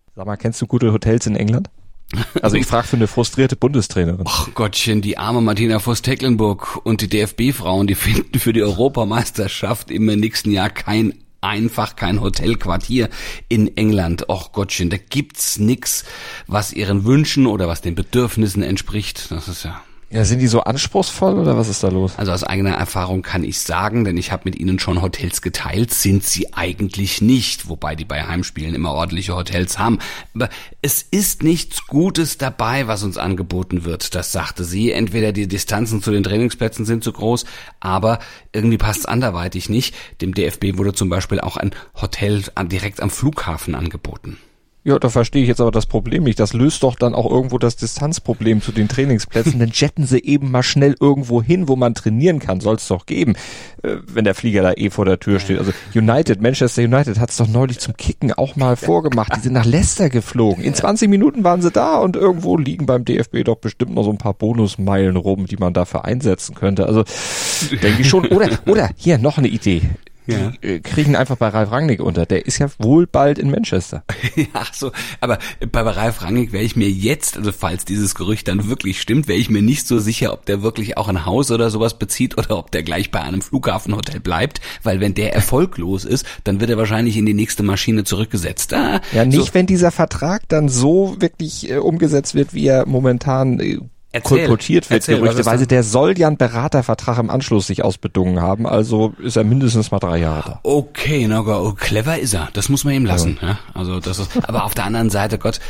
Sag mal, kennst du gute Hotels in England? Also ich frage für eine frustrierte Bundestrainerin. Ach Gottchen, die arme Martina Voss-Tecklenburg und die DFB-Frauen, die finden für die Europameisterschaft im nächsten Jahr kein Hotelquartier in England. Och Gottchen, da gibt's nix, was ihren Wünschen oder was den Bedürfnissen entspricht. Das ist ja... Ja, sind die so anspruchsvoll oder was ist da los? Also aus eigener Erfahrung kann ich sagen, denn ich habe mit ihnen schon Hotels geteilt, sind sie eigentlich nicht, wobei die bei Heimspielen immer ordentliche Hotels haben. Aber es ist nichts Gutes dabei, was uns angeboten wird, das sagte sie. Entweder die Distanzen zu den Trainingsplätzen sind zu groß, aber irgendwie passt es anderweitig nicht. Dem DFB wurde zum Beispiel auch ein Hotel direkt am Flughafen angeboten. Ja, da verstehe ich jetzt aber das Problem nicht. Das löst doch dann auch irgendwo das Distanzproblem zu den Trainingsplätzen. Dann jetten sie eben mal schnell irgendwo hin, wo man trainieren kann. Soll es doch geben, wenn der Flieger da vor der Tür steht. Also Manchester United hat es doch neulich zum Kicken auch mal vorgemacht. Die sind nach Leicester geflogen. In 20 Minuten waren sie da und irgendwo liegen beim DFB doch bestimmt noch so ein paar Bonusmeilen rum, die man dafür einsetzen könnte. Also denke ich schon. Oder hier noch eine Idee. Ja. Die kriegen einfach bei Ralf Rangnick unter. Der ist ja wohl bald in Manchester. Ach so, aber bei Ralf Rangnick wäre ich mir jetzt, also falls dieses Gerücht dann wirklich stimmt, wäre ich mir nicht so sicher, ob der wirklich auch ein Haus oder sowas bezieht oder ob der gleich bei einem Flughafenhotel bleibt, weil wenn der erfolglos ist, dann wird er wahrscheinlich in die nächste Maschine zurückgesetzt. Ja, nicht so, wenn dieser Vertrag dann so wirklich umgesetzt wird, wie er momentan kolportiert wird, gerüchteweise. Der soll ja einen Beratervertrag im Anschluss sich ausbedungen haben, also ist er mindestens mal 3 Jahre da. Okay, clever ist er, das muss man ihm lassen. Ja. Also das ist, aber auf der anderen Seite, Gott,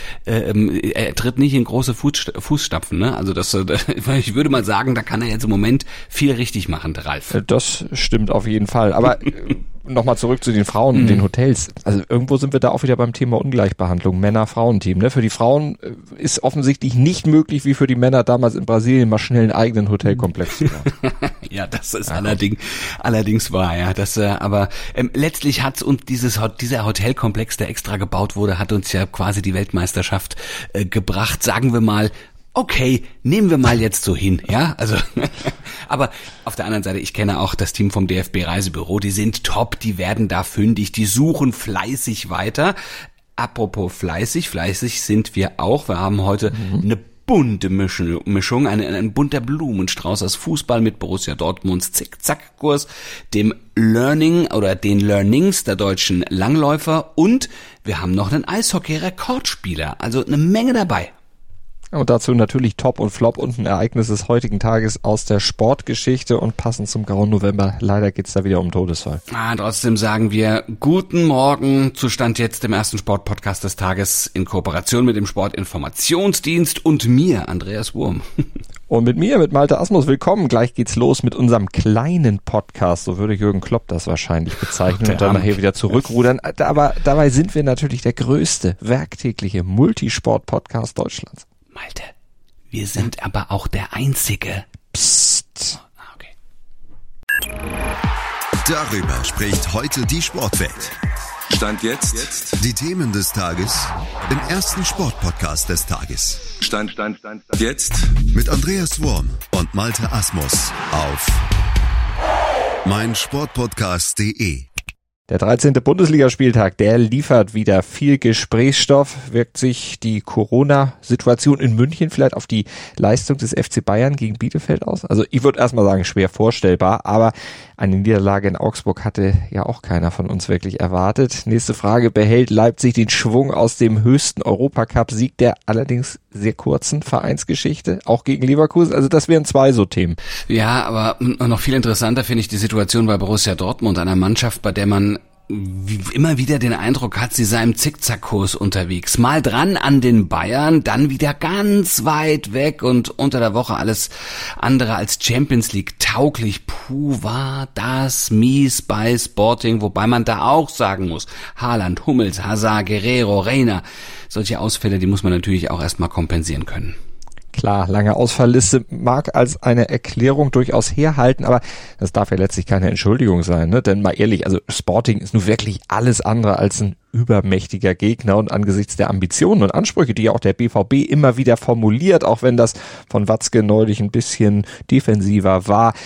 er tritt nicht in große Fußstapfen, ne? Also ich würde mal sagen, da kann er jetzt im Moment viel richtig machen, der Ralf. Das stimmt auf jeden Fall, aber nochmal zurück zu den Frauen in den Hotels. Also irgendwo sind wir da auch wieder beim Thema Ungleichbehandlung, Männer-Frauen-Team. Ne? Für die Frauen ist offensichtlich nicht möglich, wie für die Männer damals in Brasilien, mal schnell einen eigenen Hotelkomplex zu bauen. Ja, das ist allerdings wahr, ja. Aber letztlich hat's uns dieser Hotelkomplex, der extra gebaut wurde, hat uns ja quasi die Weltmeisterschaft gebracht, sagen wir mal. Okay, nehmen wir mal jetzt so hin, ja, also, aber auf der anderen Seite, ich kenne auch das Team vom DFB Reisebüro, die sind top, die werden da fündig, die suchen fleißig weiter. Apropos fleißig sind wir auch, wir haben heute eine bunte Mischung, ein bunter Blumenstrauß aus Fußball mit Borussia Dortmunds Zick-Zack-Kurs, dem Learning oder den Learnings der deutschen Langläufer und wir haben noch einen Eishockey-Rekordspieler, also eine Menge dabei. Und dazu natürlich Top und Flop und ein Ereignis des heutigen Tages aus der Sportgeschichte und passend zum grauen November. Leider geht's da wieder um Todesfall. Trotzdem sagen wir guten Morgen zu Stand jetzt dem ersten Sportpodcast des Tages in Kooperation mit dem Sportinformationsdienst und mir, Andreas Wurm. Und mit mir, mit Malte Asmus, willkommen. Gleich geht's los mit unserem kleinen Podcast, so würde Jürgen Klopp das wahrscheinlich bezeichnen und dann nachher wieder zurückrudern. Aber dabei sind wir natürlich der größte werktägliche Multisport-Podcast Deutschlands. Malte, wir sind aber auch der einzige. Psst. Okay. Darüber spricht heute die Sportwelt. Stand jetzt. Die Themen des Tages im ersten Sportpodcast des Tages. Stand jetzt. Mit Andreas Wurm und Malte Asmus auf meinsportpodcast.de. Der 13. Bundesligaspieltag, der liefert wieder viel Gesprächsstoff. Wirkt sich die Corona-Situation in München vielleicht auf die Leistung des FC Bayern gegen Bielefeld aus? Also ich würde erstmal sagen, schwer vorstellbar, aber eine Niederlage in Augsburg hatte ja auch keiner von uns wirklich erwartet. Nächste Frage, behält Leipzig den Schwung aus dem höchsten Europacup-Sieg der allerdings sehr kurzen Vereinsgeschichte, auch gegen Leverkusen? Also das wären 2 so Themen. Ja, aber noch viel interessanter finde ich die Situation bei Borussia Dortmund, einer Mannschaft, bei der man immer wieder den Eindruck hat, sie sei im Zickzackkurs unterwegs. Mal dran an den Bayern, dann wieder ganz weit weg und unter der Woche alles andere als Champions League tauglich. Puh, war das mies bei Sporting, wobei man da auch sagen muss, Haaland, Hummels, Hazard, Guerrero, Reina, solche Ausfälle, die muss man natürlich auch erstmal kompensieren können. Klar, lange Ausfallliste mag als eine Erklärung durchaus herhalten, aber das darf ja letztlich keine Entschuldigung sein, ne? Denn mal ehrlich, also Sporting ist nun wirklich alles andere als ein übermächtiger Gegner und angesichts der Ambitionen und Ansprüche, die ja auch der BVB immer wieder formuliert, auch wenn das von Watzke neulich ein bisschen defensiver war,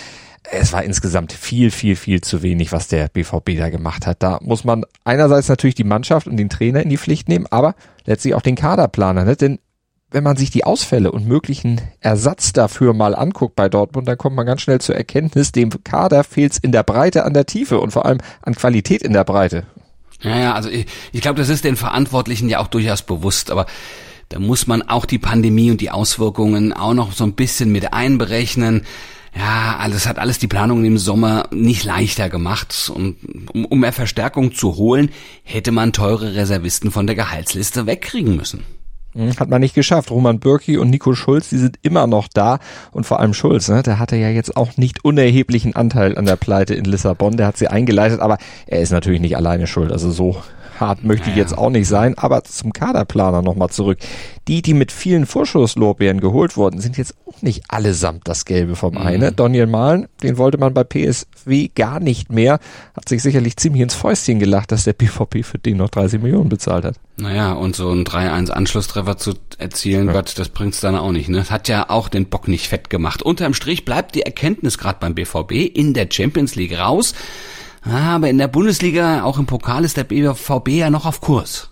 es war insgesamt viel zu wenig, was der BVB da gemacht hat. Da muss man einerseits natürlich die Mannschaft und den Trainer in die Pflicht nehmen, aber letztlich auch den Kaderplaner, ne? Denn wenn man sich die Ausfälle und möglichen Ersatz dafür mal anguckt bei Dortmund, dann kommt man ganz schnell zur Erkenntnis, dem Kader fehlt's in der Breite an der Tiefe und vor allem an Qualität in der Breite. Ja, also ich glaube, das ist den Verantwortlichen ja auch durchaus bewusst, aber da muss man auch die Pandemie und die Auswirkungen auch noch so ein bisschen mit einberechnen. Ja, hat alles die Planungen im Sommer nicht leichter gemacht. Und um mehr Verstärkung zu holen, hätte man teure Reservisten von der Gehaltsliste wegkriegen müssen. Hat man nicht geschafft. Roman Bürki und Nico Schulz, die sind immer noch da. Und vor allem Schulz, ne, der hatte ja jetzt auch nicht unerheblichen Anteil an der Pleite in Lissabon. Der hat sie eingeleitet, aber er ist natürlich nicht alleine schuld. Also so hart möchte ich jetzt auch nicht sein. Aber zum Kaderplaner nochmal zurück. Die mit vielen Vorschusslorbeeren geholt wurden, sind jetzt auch nicht allesamt das Gelbe vom Ei. Ne? Daniel Mahlen, den wollte man bei PSW gar nicht mehr. Hat sich sicherlich ziemlich ins Fäustchen gelacht, dass der BVB für den noch 30 Millionen bezahlt hat. Naja, und so ein 3-1-Anschlusstreffer zu erzielen, Gott, das bringt's dann auch nicht. Ne? Das hat ja auch den Bock nicht fett gemacht. Unterm Strich bleibt die Erkenntnis gerade beim BVB in der Champions League raus. Aber in der Bundesliga, auch im Pokal, ist der BVB ja noch auf Kurs.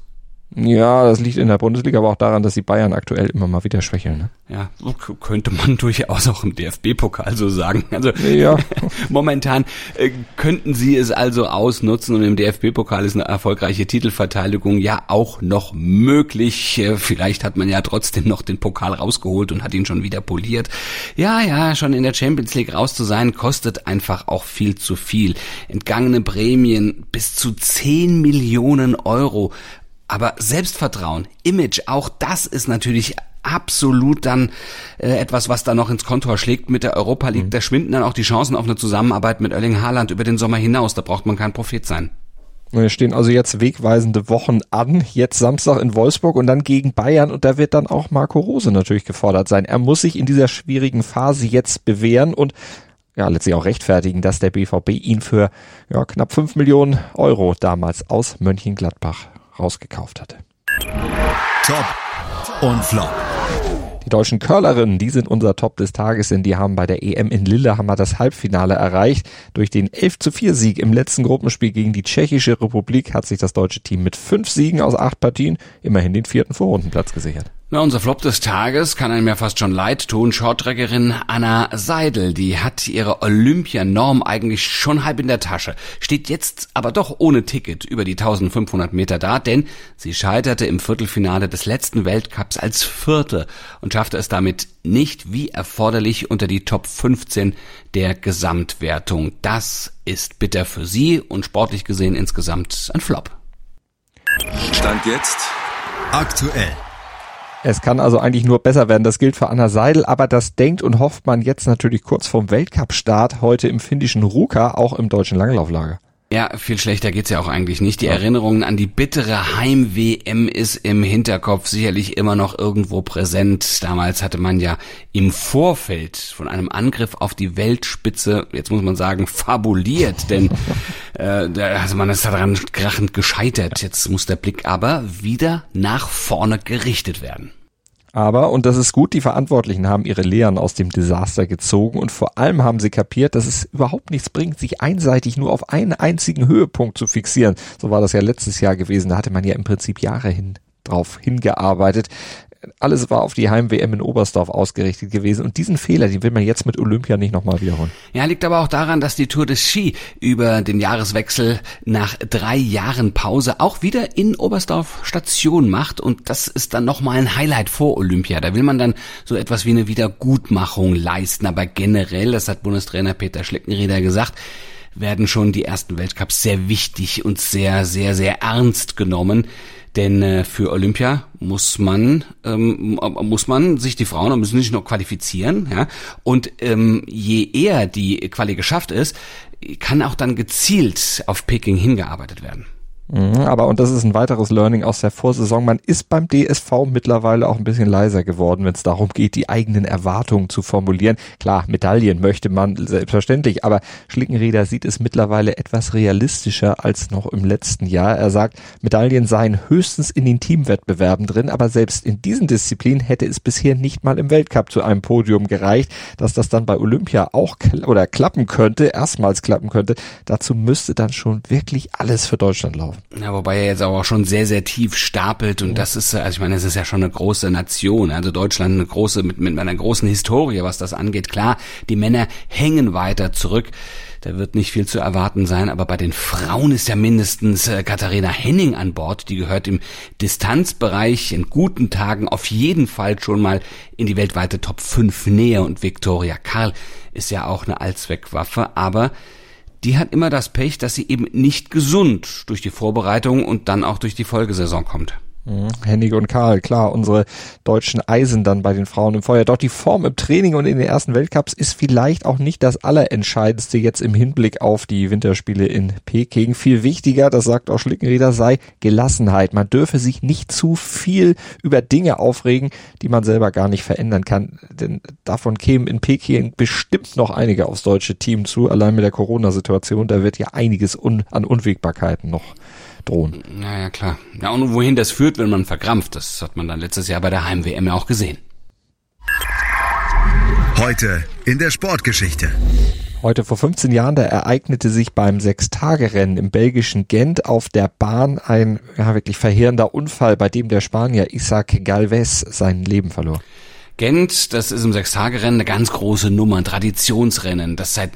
Ja, das liegt in der Bundesliga aber auch daran, dass die Bayern aktuell immer mal wieder schwächeln. Ne? Ja, könnte man durchaus auch im DFB-Pokal so sagen. Also ja. Momentan könnten sie es also ausnutzen und im DFB-Pokal ist eine erfolgreiche Titelverteidigung ja auch noch möglich. Vielleicht hat man ja trotzdem noch den Pokal rausgeholt und hat ihn schon wieder poliert. Ja, schon in der Champions League raus zu sein, kostet einfach auch viel zu viel. Entgangene Prämien bis zu 10 Millionen Euro. Aber Selbstvertrauen, Image, auch das ist natürlich absolut dann etwas, was da noch ins Kontor schlägt mit der Europa League. Da schwinden dann auch die Chancen auf eine Zusammenarbeit mit Erling Haaland über den Sommer hinaus. Da braucht man kein Prophet sein. Wir stehen also jetzt wegweisende Wochen an. Jetzt Samstag in Wolfsburg und dann gegen Bayern. Und da wird dann auch Marco Rose natürlich gefordert sein. Er muss sich in dieser schwierigen Phase jetzt bewähren und letztlich auch rechtfertigen, dass der BVB ihn für knapp 5 Millionen Euro damals aus Mönchengladbach rausgekauft hatte. Top und Flop. Die deutschen Curlerinnen, die sind unser Top des Tages, denn die haben bei der EM in Lillehammer das Halbfinale erreicht. Durch den 11:4 Sieg im letzten Gruppenspiel gegen die Tschechische Republik hat sich das deutsche Team mit 5 Siegen aus 8 Partien immerhin den 4. Vorrundenplatz gesichert. Na, unser Flop des Tages kann einem ja fast schon leid tun. Shorttrackerin Anna Seidel, die hat ihre Olympianorm eigentlich schon halb in der Tasche, steht jetzt aber doch ohne Ticket über die 1500 Meter da, denn sie scheiterte im Viertelfinale des letzten Weltcups als Vierte und schaffte es damit nicht wie erforderlich unter die Top 15 der Gesamtwertung. Das ist bitter für sie und sportlich gesehen insgesamt ein Flop. Stand jetzt aktuell. Es kann also eigentlich nur besser werden. Das gilt für Anna Seidel, aber das denkt und hofft man jetzt natürlich kurz vorm Weltcup-Start heute im finnischen Ruka, auch im deutschen Langlauflager. Ja, viel schlechter geht's ja auch eigentlich nicht. Die Erinnerungen an die bittere Heim-WM ist im Hinterkopf sicherlich immer noch irgendwo präsent. Damals hatte man ja im Vorfeld von einem Angriff auf die Weltspitze, jetzt muss man sagen, fabuliert, denn man ist daran krachend gescheitert. Jetzt muss der Blick aber wieder nach vorne gerichtet werden. Aber, und das ist gut, die Verantwortlichen haben ihre Lehren aus dem Desaster gezogen und vor allem haben sie kapiert, dass es überhaupt nichts bringt, sich einseitig nur auf einen einzigen Höhepunkt zu fixieren. So war das ja letztes Jahr gewesen, da hatte man ja im Prinzip Jahre drauf hingearbeitet. Alles war auf die Heim-WM in Oberstdorf ausgerichtet gewesen und diesen Fehler, den will man jetzt mit Olympia nicht nochmal wiederholen. Ja, liegt aber auch daran, dass die Tour de Ski über den Jahreswechsel nach 3 Jahren Pause auch wieder in Oberstdorf Station macht und das ist dann nochmal ein Highlight vor Olympia. Da will man dann so etwas wie eine Wiedergutmachung leisten, aber generell, das hat Bundestrainer Peter Schleckenrieder gesagt, werden schon die ersten Weltcups sehr wichtig und sehr, sehr, sehr ernst genommen. Denn für Olympia muss man sich die Frauen müssen nicht nur qualifizieren, ja. Und je eher die Quali geschafft ist, kann auch dann gezielt auf Peking hingearbeitet werden. Aber, und das ist ein weiteres Learning aus der Vorsaison, man ist beim DSV mittlerweile auch ein bisschen leiser geworden, wenn es darum geht, die eigenen Erwartungen zu formulieren. Klar, Medaillen möchte man selbstverständlich, aber Schlickenrieder sieht es mittlerweile etwas realistischer als noch im letzten Jahr. Er sagt, Medaillen seien höchstens in den Teamwettbewerben drin, aber selbst in diesen Disziplinen hätte es bisher nicht mal im Weltcup zu einem Podium gereicht. Dass das dann bei Olympia auch klappen könnte, erstmals klappen könnte, dazu müsste dann schon wirklich alles für Deutschland laufen. Ja, wobei er jetzt aber auch schon sehr, sehr tief stapelt und das ist, also ich meine, es ist ja schon eine große Nation, also Deutschland eine große, mit einer großen Historie, was das angeht. Klar, die Männer hängen weiter zurück, da wird nicht viel zu erwarten sein, aber bei den Frauen ist ja mindestens Katharina Henning an Bord, die gehört im Distanzbereich in guten Tagen auf jeden Fall schon mal in die weltweite Top 5 Nähe und Viktoria Karl ist ja auch eine Allzweckwaffe, aber die hat immer das Pech, dass sie eben nicht gesund durch die Vorbereitung und dann auch durch die Folgesaison kommt. Hennig und Karl, klar, unsere deutschen Eisen dann bei den Frauen im Feuer. Doch die Form im Training und in den ersten Weltcups ist vielleicht auch nicht das Allerentscheidendste jetzt im Hinblick auf die Winterspiele in Peking. Viel wichtiger, das sagt auch Schlickenrieder, sei Gelassenheit. Man dürfe sich nicht zu viel über Dinge aufregen, die man selber gar nicht verändern kann. Denn davon kämen in Peking bestimmt noch einige aufs deutsche Team zu. Allein mit der Corona-Situation, da wird ja einiges an Unwägbarkeiten noch drohen. Ja, klar. Ja, und wohin das führt, wenn man verkrampft, das hat man dann letztes Jahr bei der Heim-WM ja auch gesehen. Heute in der Sportgeschichte. Heute vor 15 Jahren, da ereignete sich beim Sechstagerennen im belgischen Gent auf der Bahn ein wirklich verheerender Unfall, bei dem der Spanier Isaac Galvez sein Leben verlor. Gent, das ist im Sechstagerennen eine ganz große Nummer, ein Traditionsrennen, das seit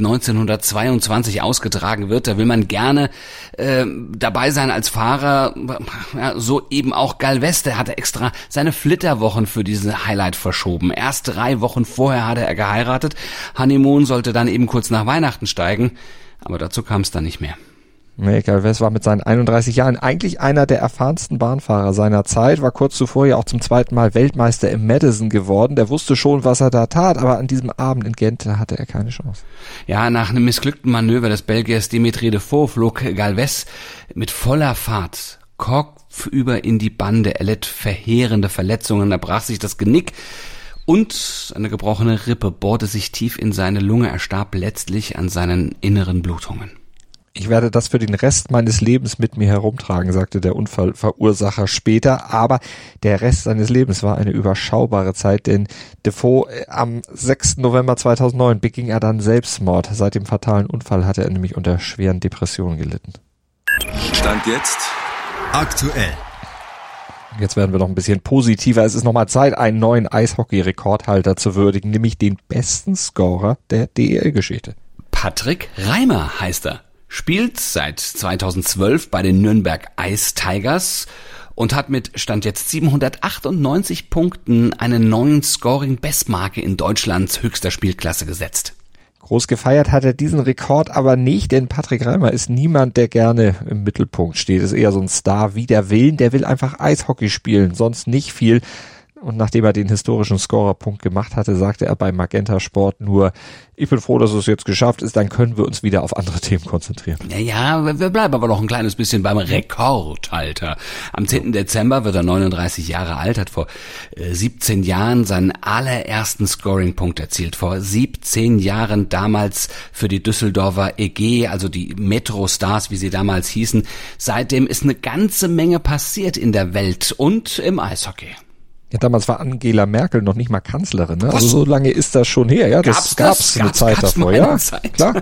1922 ausgetragen wird. Da will man gerne dabei sein als Fahrer, ja, so eben auch Galvez, der hatte extra seine Flitterwochen für diesen Highlight verschoben. Erst 3 Wochen vorher hatte er geheiratet, Honeymoon sollte dann eben kurz nach Weihnachten steigen, aber dazu kam es dann nicht mehr. Nee, Galvez war mit seinen 31 Jahren eigentlich einer der erfahrensten Bahnfahrer seiner Zeit, war kurz zuvor ja auch zum zweiten Mal Weltmeister im Madison geworden. Der wusste schon, was er da tat, aber an diesem Abend in Gent hatte er keine Chance. Ja, nach einem missglückten Manöver des Belgiers Dimitri Defoe flog Galvez mit voller Fahrt kopfüber in die Bande. Er litt verheerende Verletzungen, er brach sich das Genick und eine gebrochene Rippe bohrte sich tief in seine Lunge. Er starb letztlich an seinen inneren Blutungen. Ich werde das für den Rest meines Lebens mit mir herumtragen, sagte der Unfallverursacher später. Aber der Rest seines Lebens war eine überschaubare Zeit, denn Defoe am 6. November 2009 beging er dann Selbstmord. Seit dem fatalen Unfall hatte er nämlich unter schweren Depressionen gelitten. Stand jetzt aktuell. Jetzt werden wir noch ein bisschen positiver. Es ist nochmal Zeit, einen neuen Eishockey-Rekordhalter zu würdigen, nämlich den besten Scorer der DEL-Geschichte. Patrick Reimer heißt er. Spielt seit 2012 bei den Nürnberg Ice Tigers und hat mit Stand jetzt 798 Punkten eine neuen Scoring-Bestmarke in Deutschlands höchster Spielklasse gesetzt. Groß gefeiert hat er diesen Rekord aber nicht, denn Patrick Reimer ist niemand, der gerne im Mittelpunkt steht. Ist eher so ein Star wider Willen, der will einfach Eishockey spielen, sonst nicht viel. Und nachdem er den historischen Scorerpunkt gemacht hatte, sagte er bei Magenta Sport nur, ich bin froh, dass es jetzt geschafft ist, dann können wir uns wieder auf andere Themen konzentrieren. Ja, wir bleiben aber noch ein kleines bisschen beim Rekordhalter. Am 10. Dezember wird er 39 Jahre alt, hat vor 17 Jahren seinen allerersten Scoring-Punkt erzielt. Vor 17 Jahren damals für die Düsseldorfer EG, also die Metro Stars, wie sie damals hießen. Seitdem ist eine ganze Menge passiert in der Welt und im Eishockey. Ja, damals war Angela Merkel noch nicht mal Kanzlerin, ne? Also so lange ist das schon her, ja. Das gab's eine Zeit davor, ja. Klar.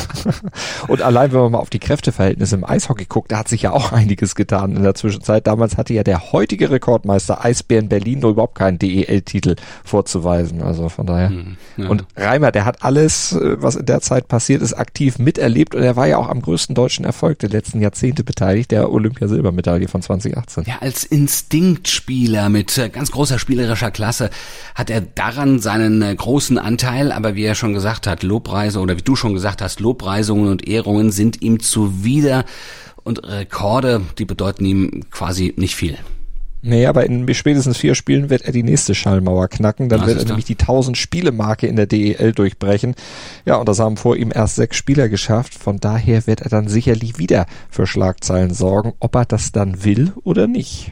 Und allein, wenn man mal auf die Kräfteverhältnisse im Eishockey guckt, da hat sich ja auch einiges getan in der Zwischenzeit. Damals hatte ja der heutige Rekordmeister Eisbären Berlin noch überhaupt keinen DEL-Titel vorzuweisen. Also von daher. Ja. Und Reimer, der hat alles, was in der Zeit passiert ist, aktiv miterlebt und er war ja auch am größten deutschen Erfolg der letzten Jahrzehnte beteiligt, der Olympiasilbermedaille von 2018. Ja, als Instinktspieler mit ganz großer spielerischer Klasse hat er daran seinen großen Anteil, aber wie er schon gesagt hat, Lobpreise oder wie du schon gesagt hast, Lobpreisungen und Ehrungen sind ihm zuwider und Rekorde, die bedeuten ihm quasi nicht viel. Nee, aber in spätestens 4 Spielen wird er die nächste Schallmauer knacken. Dann wird er nämlich die 1000-Spiele-Marke in der DEL durchbrechen. Ja, und das haben vor ihm erst 6 Spieler geschafft. Von daher wird er dann sicherlich wieder für Schlagzeilen sorgen, ob er das dann will oder nicht.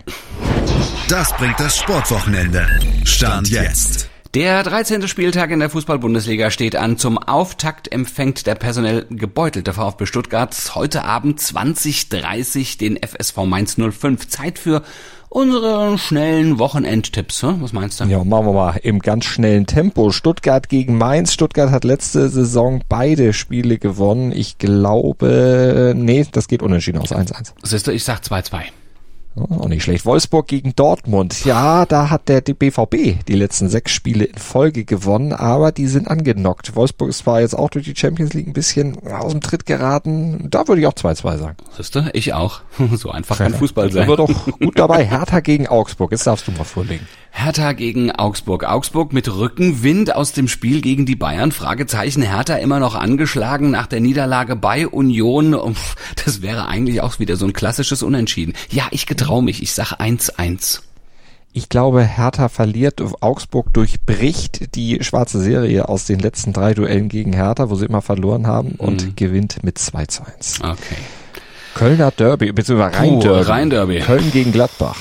Das bringt das Sportwochenende. Stand jetzt. Der 13. Spieltag in der Fußball-Bundesliga steht an. Zum Auftakt empfängt der personell gebeutelte VfB Stuttgart heute Abend 20:30 den FSV Mainz 05. Zeit für unsere schnellen Wochenendtipps. Was meinst du? Ja, machen wir mal im ganz schnellen Tempo. Stuttgart gegen Mainz. Stuttgart hat letzte Saison beide Spiele gewonnen. Ich glaube, das geht unentschieden aus 1-1. Siehst du, ich sag 2-2. Auch nicht schlecht. Wolfsburg gegen Dortmund. Ja, da hat der BVB die letzten 6 Spiele in Folge gewonnen, aber die sind angenockt. Wolfsburg ist zwar jetzt auch durch die Champions League ein bisschen aus dem Tritt geraten. Da würde ich auch 2-2 sagen. Siehst du, ich auch. So einfach kann Fußball sein. Sind wir doch gut dabei. Hertha gegen Augsburg. Jetzt darfst du mal vorlegen. Hertha gegen Augsburg. Augsburg mit Rückenwind aus dem Spiel gegen die Bayern. Fragezeichen. Hertha immer noch angeschlagen nach der Niederlage bei Union. Das wäre eigentlich auch wieder so ein klassisches Unentschieden. Ja, ich getraue mich. Ich sag 1-1. Ich glaube, Hertha verliert. Augsburg durchbricht die schwarze Serie aus den letzten 3 Duellen gegen Hertha, wo sie immer verloren haben, und gewinnt mit 2-1. Okay. Kölner Derby, beziehungsweise Rhein-Derby. Köln gegen Gladbach.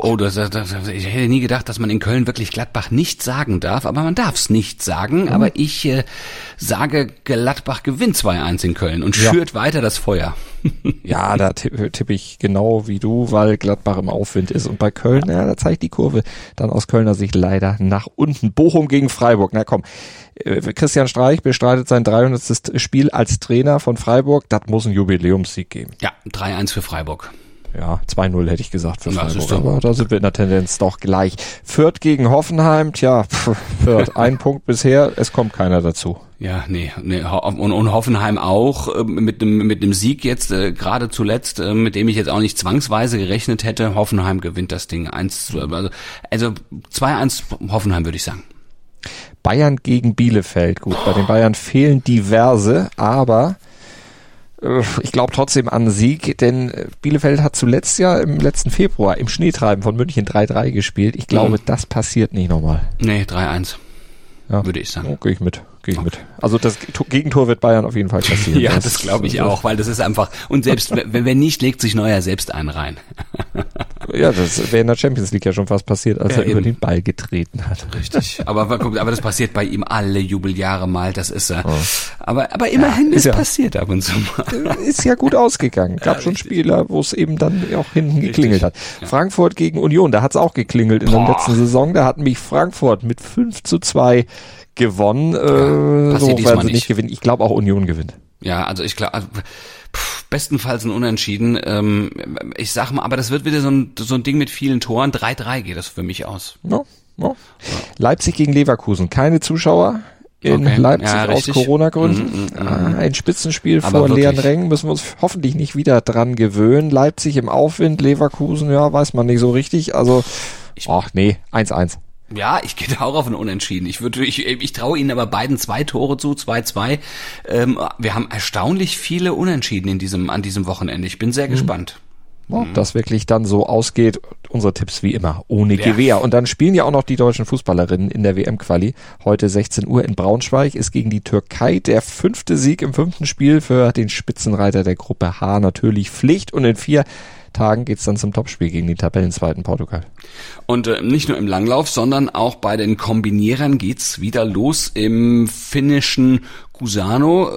Ich hätte nie gedacht, dass man in Köln wirklich Gladbach nicht sagen darf, aber man darf es nicht sagen. Aber ich sage, Gladbach gewinnt 2-1 in Köln und schürt weiter das Feuer. Ja, da tippe ich genau wie du, weil Gladbach im Aufwind ist. Und bei Köln, da zeigt die Kurve dann aus Kölner Sicht leider nach unten. Bochum gegen Freiburg. Na komm, Christian Streich bestreitet sein 300. Spiel als Trainer von Freiburg. Das muss ein Jubiläumssieg geben. Ja, 3-1 für Freiburg. Ja, 2-0 hätte ich gesagt für Freiburg. Aber da sind wir in der Tendenz doch gleich. Fürth gegen Hoffenheim. Tja, Fürth, 1 Punkt bisher. Es kommt keiner dazu. Ja, nee. Und Hoffenheim auch mit dem Sieg jetzt gerade zuletzt, mit dem ich jetzt auch nicht zwangsweise gerechnet hätte. Hoffenheim gewinnt das Ding 1-2. Also 2-1 Hoffenheim, würde ich sagen. Bayern gegen Bielefeld. Gut, bei den Bayern fehlen diverse, aber ich glaube trotzdem an Sieg, denn Bielefeld hat zuletzt ja im letzten Februar im Schneetreiben von München 3-3 gespielt. Ich glaube, das passiert nicht nochmal. Nee, 3-1. Ja. Würde ich sagen. Gehe ich mit. Also das Gegentor wird Bayern auf jeden Fall kassieren. Ja, das glaube ich auch, weil das ist einfach, und selbst wenn nicht, legt sich Neuer selbst einen rein. Ja, das wäre in der Champions League ja schon fast passiert, als er über den Ball getreten hat. Richtig. Aber das passiert bei ihm alle Jubeljahre mal, das ist er. Aber immerhin ist passiert ab und zu mal. Ist ja gut ausgegangen. Gab schon Spieler, wo es eben dann auch hinten geklingelt hat. Ja. Frankfurt gegen Union, da hat es auch geklingelt in der letzten Saison. Da hat mich Frankfurt mit 5-2 gewonnen. So werden sie nicht gewinnen. Ich glaube auch Union gewinnt. Ja, also ich glaube, bestenfalls ein Unentschieden. Ich sag mal, aber das wird wieder so ein Ding mit vielen Toren. 3-3 geht das für mich aus. Ja. Leipzig gegen Leverkusen. Keine Zuschauer in Leipzig aus Corona-Gründen. Ein Spitzenspiel aber vor leeren Rängen. Müssen wir uns hoffentlich nicht wieder dran gewöhnen. Leipzig im Aufwind, Leverkusen, weiß man nicht so richtig. Also, 1-1. Ja, ich gehe da auch auf ein Unentschieden. Ich traue ihnen aber beiden 2 Tore zu, 2-2. Wir haben erstaunlich viele Unentschieden an diesem Wochenende. Ich bin sehr gespannt. Ob das wirklich dann so ausgeht, unsere Tipps wie immer ohne Gewehr. Und dann spielen ja auch noch die deutschen Fußballerinnen in der WM-Quali. Heute 16 Uhr in Braunschweig ist gegen die Türkei der 5. Sieg im 5. Spiel für den Spitzenreiter der Gruppe H natürlich Pflicht. Und in 4 Tagen geht's dann zum Topspiel gegen die Tabellenzweiten Portugal. Und nicht nur im Langlauf, sondern auch bei den Kombinierern geht's wieder los im finnischen Kusamo.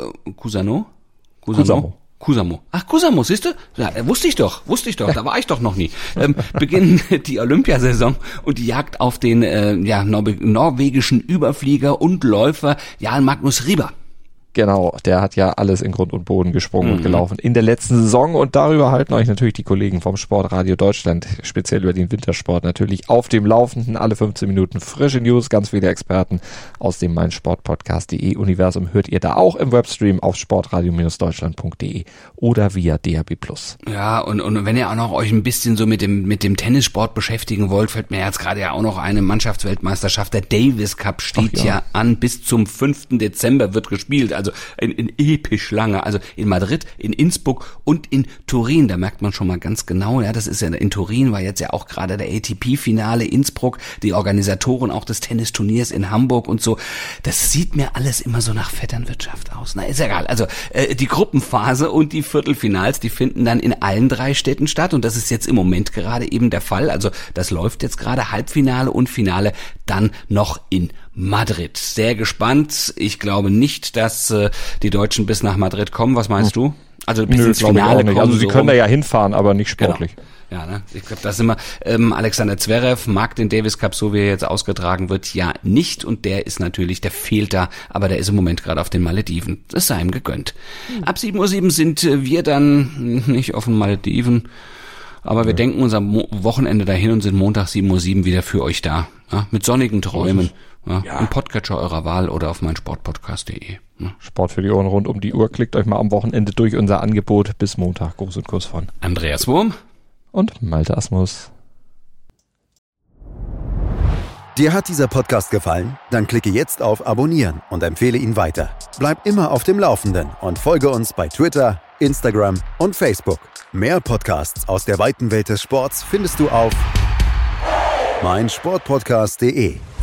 Ach, Kusamo, siehst du? Ja, wusste ich doch. Da war ich doch noch nie. Beginnen die Olympiasaison und die Jagd auf den norwegischen Überflieger und Läufer Jan Magnus Rieber. Genau, der hat ja alles in Grund und Boden gesprungen und gelaufen in der letzten Saison, und darüber halten euch natürlich die Kollegen vom Sportradio Deutschland, speziell über den Wintersport, natürlich auf dem Laufenden. Alle 15 Minuten frische News, ganz viele Experten aus dem meinsportpodcast.de Universum hört ihr da auch im Webstream auf sportradio-deutschland.de oder via DAB+. Ja, und wenn ihr auch noch euch ein bisschen so mit dem Tennissport beschäftigen wollt, fällt mir jetzt gerade ja auch noch eine Mannschaftsweltmeisterschaft, der Davis Cup steht ja an, bis zum 5. Dezember wird gespielt. also in episch lange, also in Madrid, in Innsbruck und in Turin, da merkt man schon mal ganz genau, ja, das ist ja, in Turin war jetzt ja auch gerade der ATP-Finale, Innsbruck, die Organisatoren auch des Tennisturniers in Hamburg und so, das sieht mir alles immer so nach Vetternwirtschaft aus. Na, ist egal, also die Gruppenphase und die Viertelfinals, die finden dann in allen 3 Städten statt und das ist jetzt im Moment gerade eben der Fall, also das läuft jetzt gerade, Halbfinale und Finale dann noch in Madrid. Sehr gespannt. Ich glaube nicht, dass die Deutschen bis nach Madrid kommen. Was meinst du? Also bis ins Finale kommen. Also sie können da ja hinfahren, aber nicht sportlich. Genau. Ja, ne? Ich glaube, das sind wir. Alexander Zverev mag den Davis Cup, so wie er jetzt ausgetragen wird, ja nicht. Und der ist natürlich, der fehlt da, aber der ist im Moment gerade auf den Malediven. Das sei ihm gegönnt. Ab 7:07 Uhr sind wir dann nicht auf den Malediven, aber wir denken uns am Wochenende dahin und sind Montag 7:07 Uhr wieder für euch da. Ja? Mit sonnigen Träumen. Ja. Im Podcatcher eurer Wahl oder auf meinsportpodcast.de. Ja. Sport für die Ohren rund um die Uhr. Klickt euch mal am Wochenende durch unser Angebot. Bis Montag. Gruß und Kuss von Andreas Wurm und Malte Asmus. Dir hat dieser Podcast gefallen? Dann klicke jetzt auf Abonnieren und empfehle ihn weiter. Bleib immer auf dem Laufenden und folge uns bei Twitter, Instagram und Facebook. Mehr Podcasts aus der weiten Welt des Sports findest du auf meinsportpodcast.de.